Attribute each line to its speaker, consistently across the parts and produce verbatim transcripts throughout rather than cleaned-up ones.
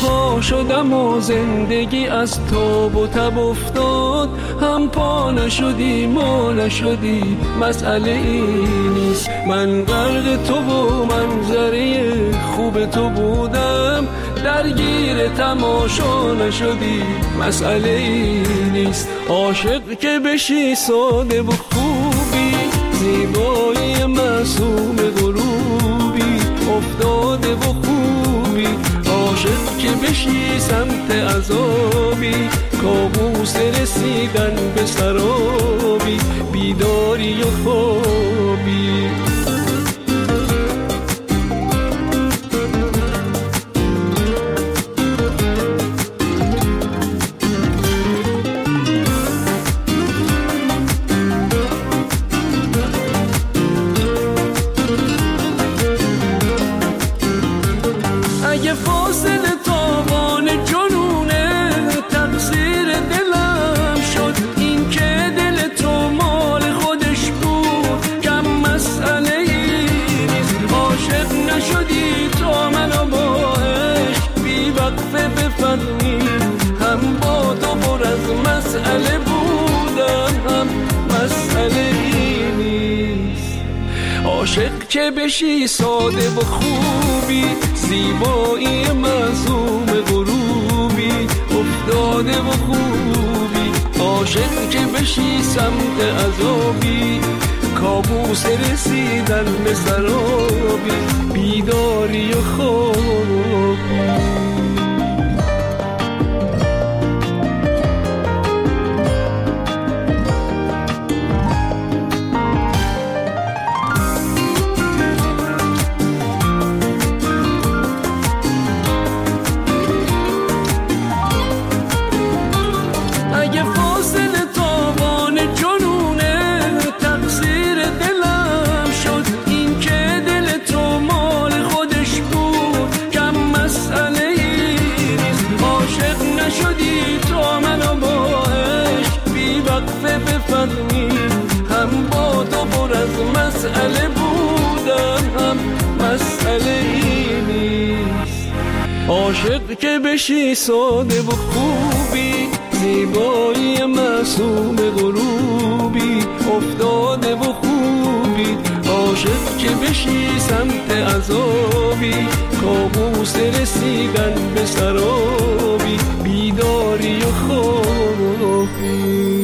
Speaker 1: پا شدم و زندگی از تاب و تب افتاد، هم پا نشدی ما نشدی مسئله ای نیست. من غرق تو و منظره خوب تو بودم، درگیر تماشا نشدی مسئله ای نیست. عاشق که بشی ساده و خوبی، زیبایی معصوم غروبی افتاده و خوبی. عاشق که بشی سمت عذابی، کابوس رسیدن به سرابی، بیداری و خوابی. اگه فاصله تاوان جنونه تقصیر دلم شد، این که دل تو مال خودش بود کم مسئله ای نیست. عاشق نشدی تا منو با عشق بی وقفه بفهمیم، هم با تو پر از مسئله بودم هم مسئله ای نیست. عاشق که بشی ساده و خوبی، زیبایی معصوم غروبی افتاده و خوبی. عاشق که بشی سمت عذابی، کابوس رسیدن به سرابی، بیداری و خوابی. هم با تو پر از مسئله بودم هم مسئله ای نیست. عاشق که بشی ساده و خوبی، زیبایی معصوم غروبی افتاده و خوبی. عاشق که بشی سمت عذابی، کابوس رسیدن به سرابی، بیداری و خوابی.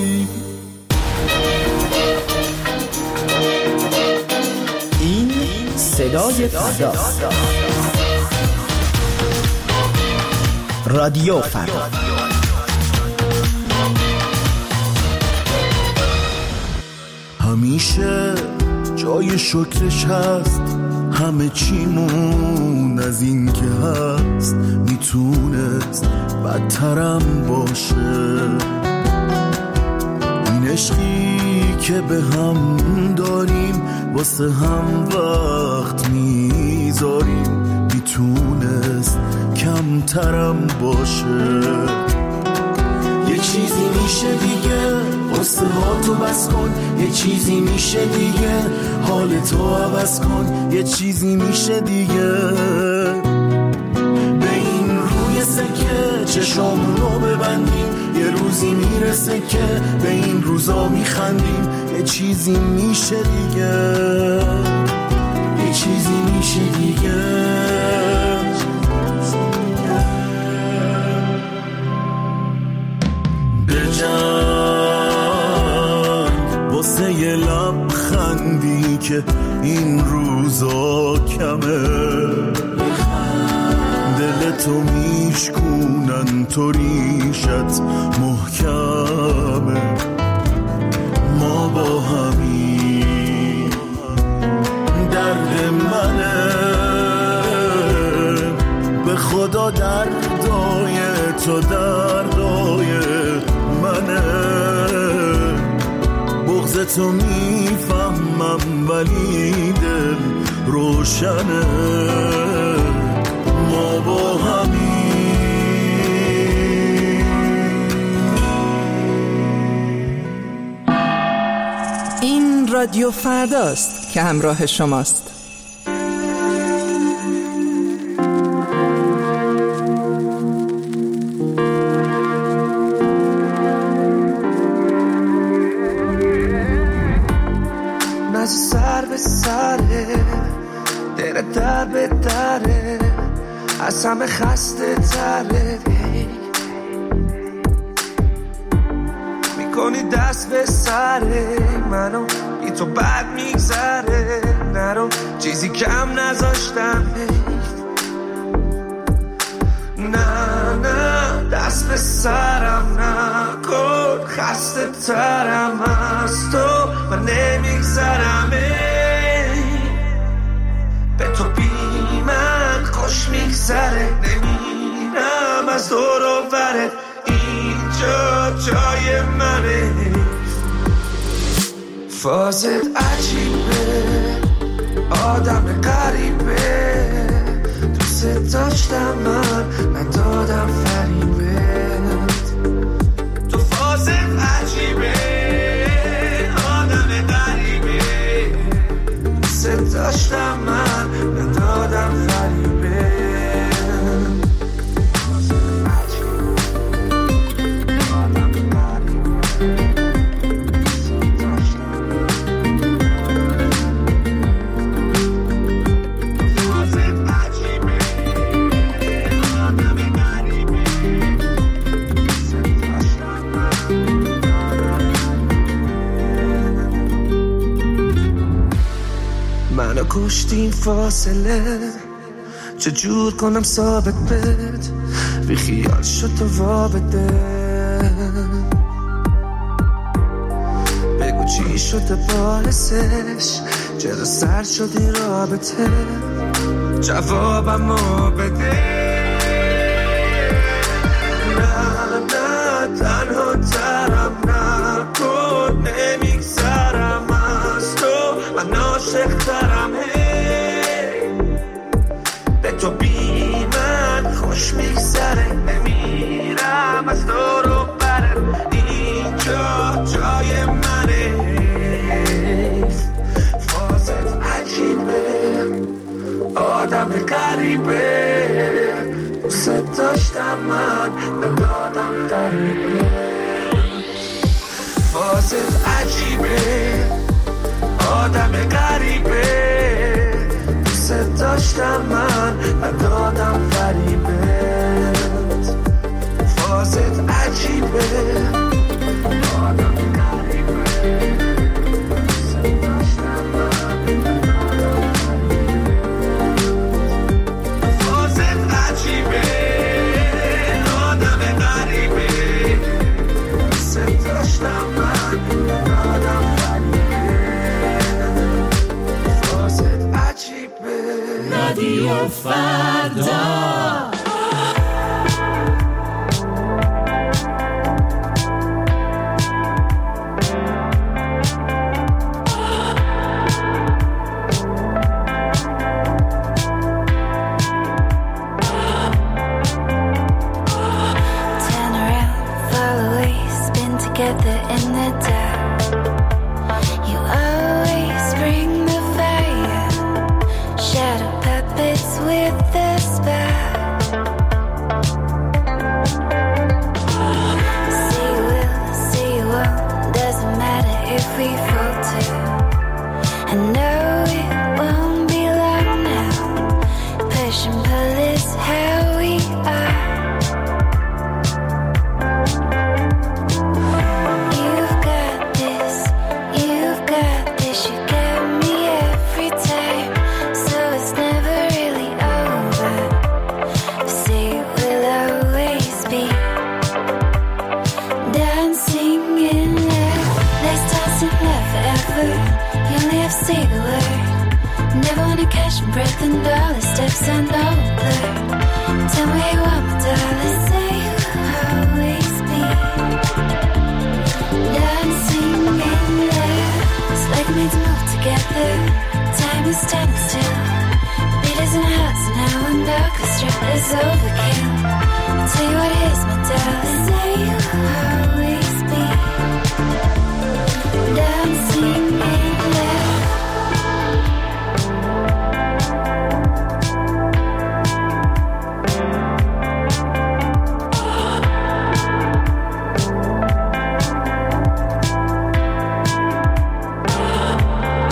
Speaker 2: صدای فردا، رادیو فردا.
Speaker 3: همیشه جای شکرش هست، همه چیمون از این که هست میتونست بدترم باشه. این عشقی که به هم داریم واسه هم وقت میذاریم، میتونست کمترم باشه. یه چیزی میشه دیگه واسه ها تو بس کن، یه چیزی میشه دیگه حال تو عوض کن، یه چیزی میشه دیگه. به این روی سکه چشامونو ببندیم، یه روزی میرسه که به این روزا میخندیم. یه چیزی میشه دیگه، یه چیزی میشه دیگه. بجنگ واسه یه لبخندی که این روزا کمه، دلتو میشکونن تو ریشت محکمه. ما با همین درد منه، به خدا دردای تو دردای منه. بغض تو میفهمم ولی دل روشنه. ما با همین
Speaker 4: این رادیو فرداست که همراه شماست.
Speaker 5: از همه خسته تره میکنی دست به سره منو بی تو بد میگذره نرو چیزی کم نذاشتم نه نه دست به سرم نکن خسته ترم از تو و نمیگذرم به تو بی من خوش میگذره نمیرم از دور و برت اینجا جای منه فازت عجیبه آدم غریبه دوست داشتم من ندادم فریبت تو فازت عجیبه آدم غریبه دوست داشتم من ندادم فریبت منو کشتین فاصله چجور کنم ثابت بد بی خیال شد تو وابده بگو چی شده باعثش چرا سر شد این رابطه جوابمو بده نه نه تنها ترم نکن نمیگذرم از تو من عاشق ترم به تو بی من خوش میگذره نمیرم از دور و برم اینجا جای منه فازت عجیبه آدم غریبه دوست داشتم من ندادم غریبه فازت عجیبه آدم غریبه دوست داشتم من ندادم فریبت فازت عجیبه آدم غریبه دوست داشتم من ندادم فریبت فازت عجیبه آدم غریبه دوست داشتم من ندادم
Speaker 6: رادیو فردا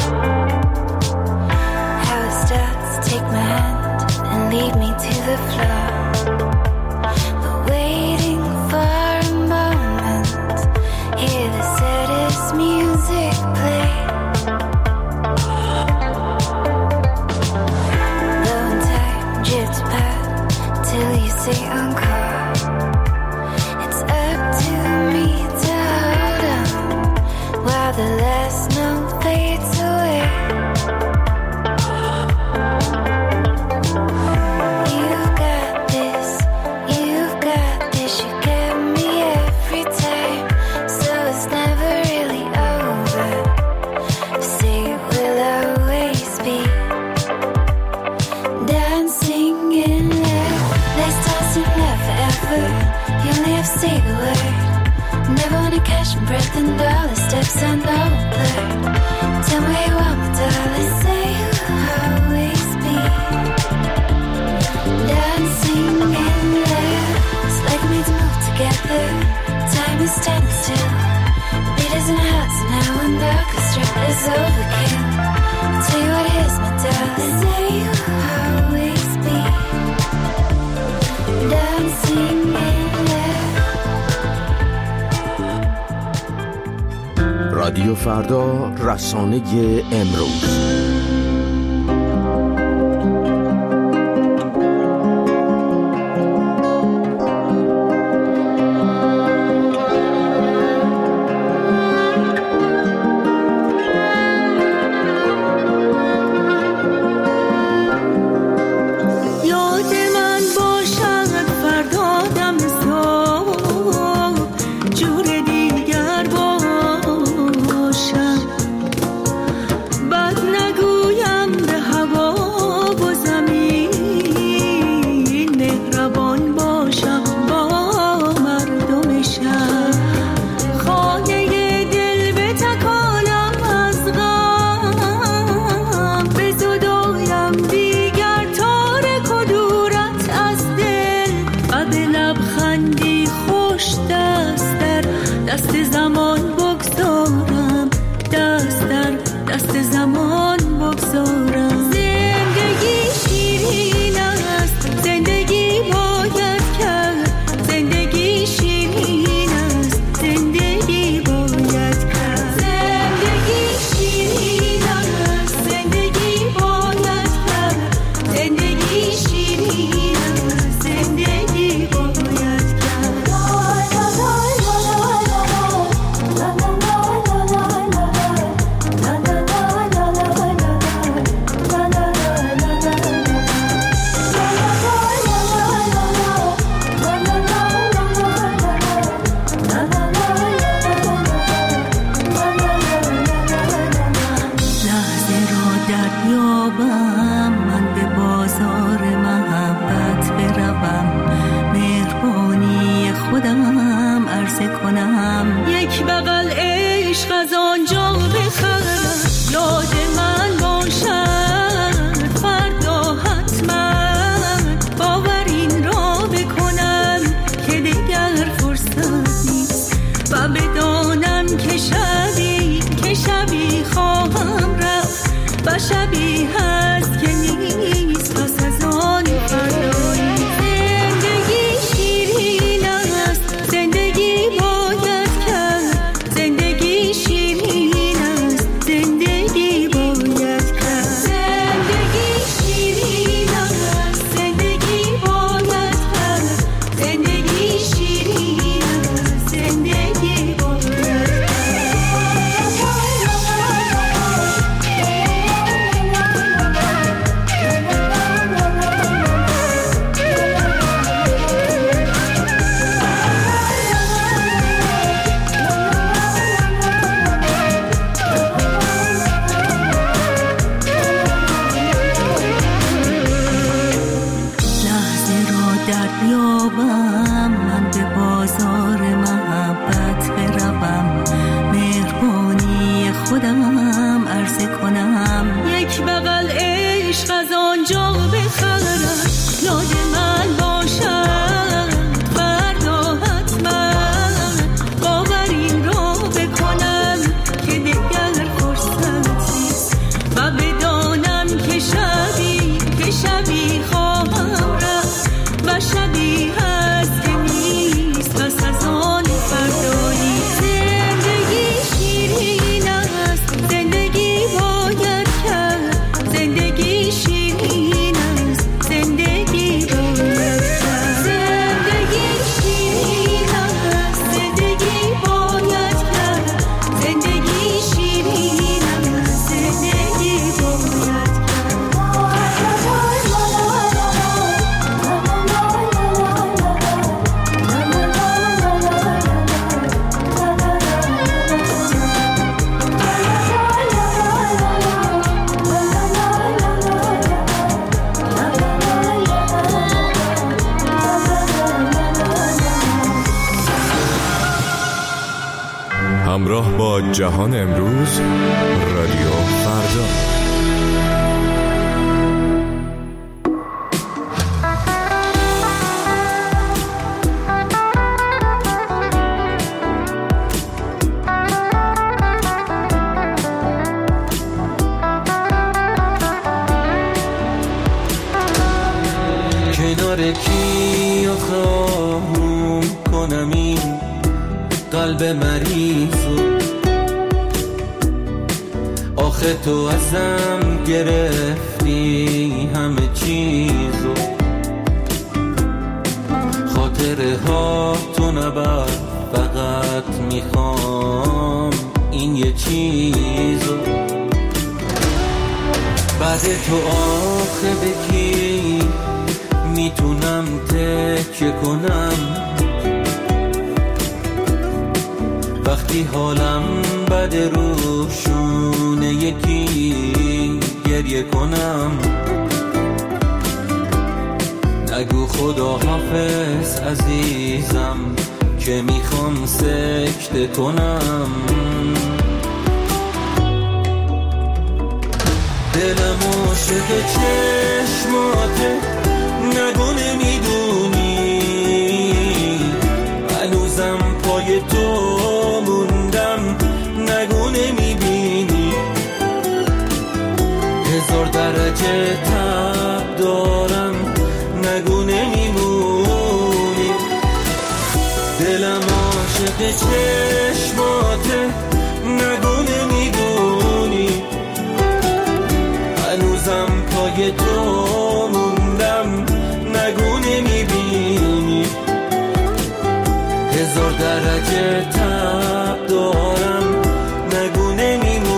Speaker 7: Take my hand and lead me to the floor. passion breath and dollar steps and all blurred. Tell me what my darling say will always be. Dancing in there, it's like me to move together. Time is standing still. Beat is in our hearts and now when the orchestra is overkill. Tell you what it is, my darling, say you will always be. Dancing in there.
Speaker 2: رادیو فردا، رسانه امروز.
Speaker 7: La
Speaker 8: همراه با جهان امروز، رادیو فردا.
Speaker 1: کنار کی خواهم کنم این قلب مریضو، آخه تو ازم گرفتی همه چیزو، خاطره ها تو نبر، فقط میخوام این یه چیزو. بعد تو آخه بکی میتونم تکیه کنم، وقتی حالم بده روشونه یکی گریه کنم. نگو خدا حافظ عزیزم که میخوام سکته کنم. دلم عاشق چشماته، نگو نمیدونی هنوزم پای تو موندم، نگو نمیبینی هزار درجه تب دارم، نگو نمیمونی. دلم عاشق چشماته، نگو نمیدونی هنوزم پای تو موندم، نگو نمیبینی هزار درجه تب دارم، نگو نمیمونی.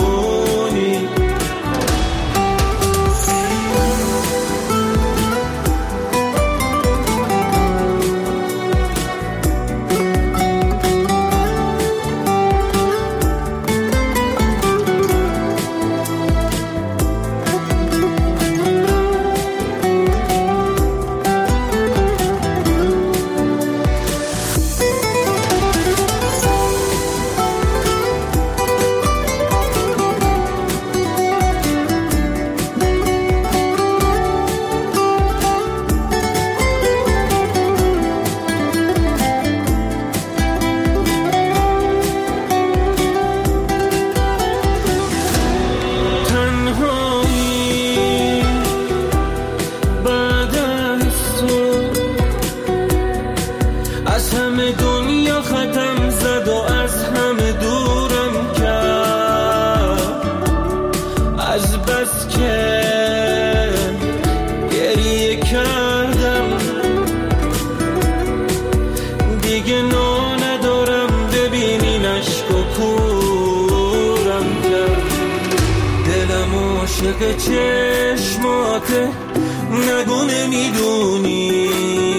Speaker 1: عاشق چشماته، نگو نمیدونی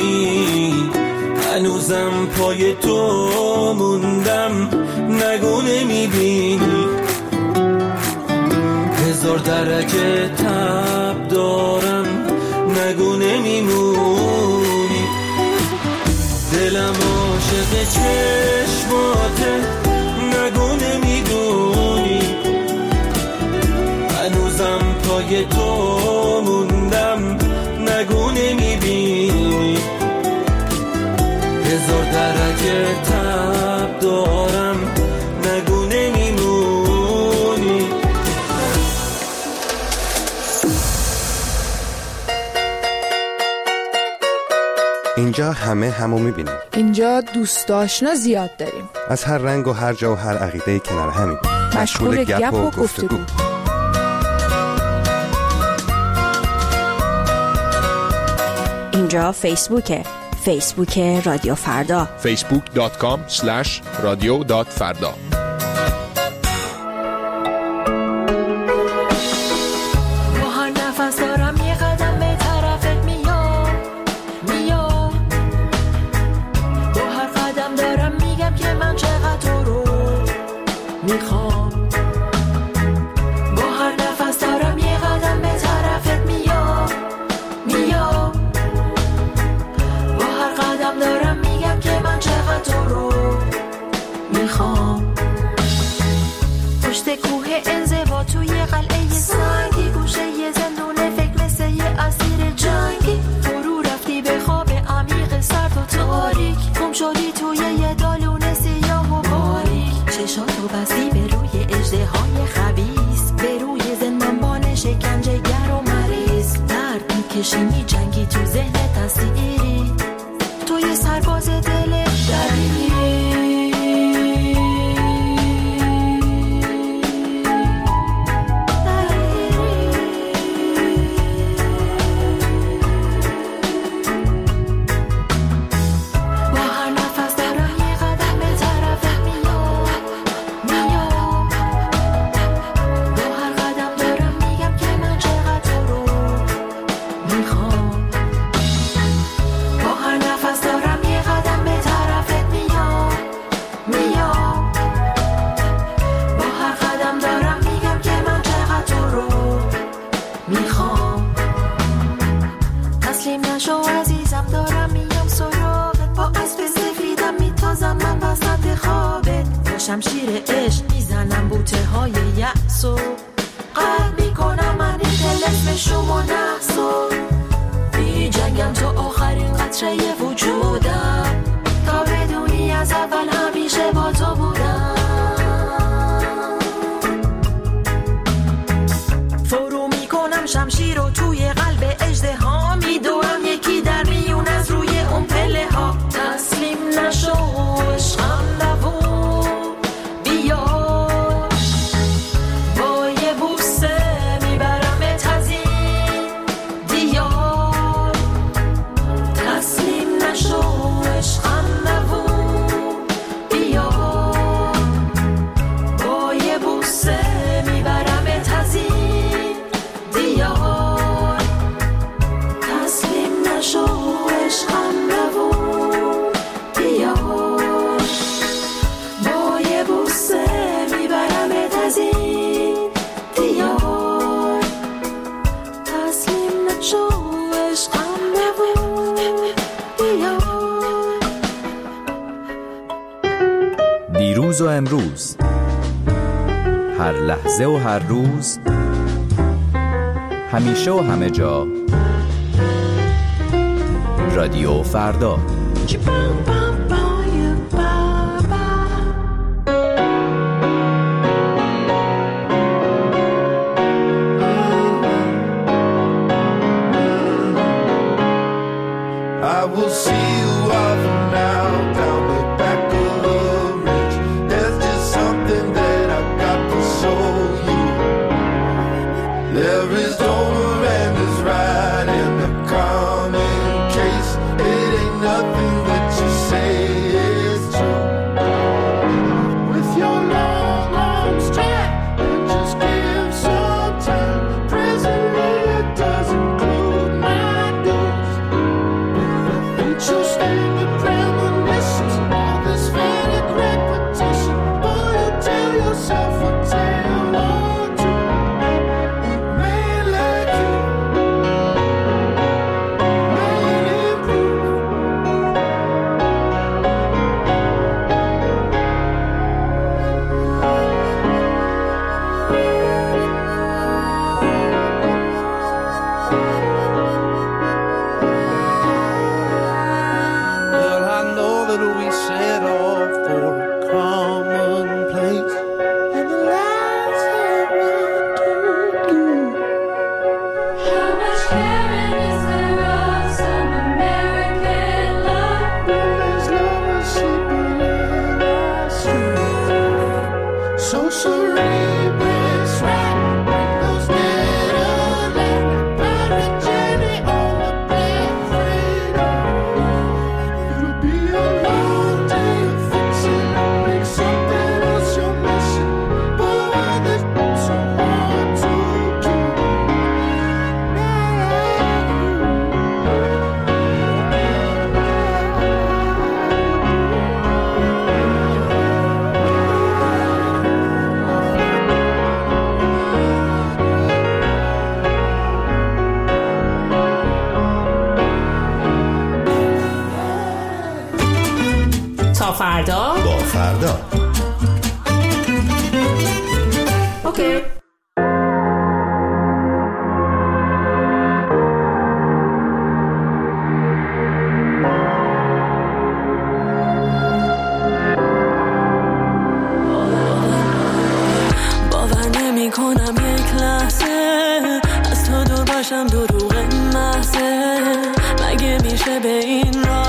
Speaker 1: هنوزم پای تو موندم، نگو نمیبینی هزار درجه تب دارم، نگو نمیمونی. دلم عاشق چشماته، نگو نمیدونی هنوزم پای تو موندم، نگو نمیبینی هزار درجه تب دارم، نگو نمیمونی.
Speaker 9: اینجا همه همو میبینیم.
Speaker 4: اینجا دوست آشنا زیاد داریم،
Speaker 9: از هر رنگ و هر جا و هر عقیده کنار همین،
Speaker 4: مشغول گپ و گفتگو.
Speaker 10: اینجا فیسبوکه، فیسبوک رادیو فردا،
Speaker 8: فیسبوک دات کام اسلش رادیو دات فردا.
Speaker 6: دارم میگم که من چقدر تو رو میخوام.
Speaker 11: خوابت با شمشیر عشق میزنم بوته های یأسو قلب میکنم من این طلسم شما نحسو بی جنگم تو آخرین قطره وجودم تا بدونی از اول همیشه با تو بودم فرو میکنم شمشیر رو توی قلب اژدها میدوام یکی در میون از روی اون پله ها تسلیم نشو عشقم نبود بیا با یه بوسه میبرمت از این دیار تسلیم نشو عشقم نبود بیا با یه بوسه میبرمت از این دیار تسلیم نشو عشقم نبود بیا با یه بوسه میبرمت از این دیار تسلیم نشو عشقم نبود بیا
Speaker 12: دیروز و امروز، هر لحظه و هر روز، همیشه و همه جا، رادیو فردا.
Speaker 3: I will see you often now down the back of the ridge. There's just something that I've got to show you. There is over and is right in the common case. It ain't nothing that you say is true. With your long arms strap, it just gives some time. Presently it does include my dues. You stand with premonitions, all this fake repetition. Boy, you tell yourself a tale or two. A man like you may improve. Well, I know that we set off for a common place, and the lights have run to you.
Speaker 7: How much caring is there of some American love?
Speaker 3: Women's lovers sleeping in our sleep. So cerebrous, right? Bring those dead alive. Pirate Jenny on the black freedom. It'll be a long day of fixing. Make something else your mission. Boy, this so hard to keep.
Speaker 6: تا فردا
Speaker 9: با فردا.
Speaker 6: اوکی.
Speaker 11: باور نمی کنم یک لحظه از تو دور باشم دروغ محضه مگه میشه به این راه